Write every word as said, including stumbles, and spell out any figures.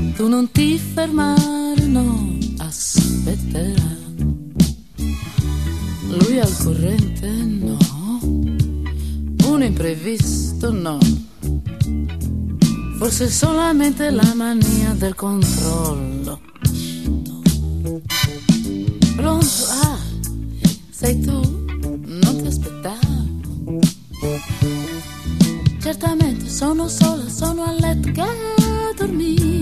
Tu non ti fermare, no, aspetterà. Lui al corrente, no. Un imprevisto, no. Forse solamente la mania del controllo. Pronto? Ah, sei tu? Non ti aspettavo. Certamente sono sola, sono a letto che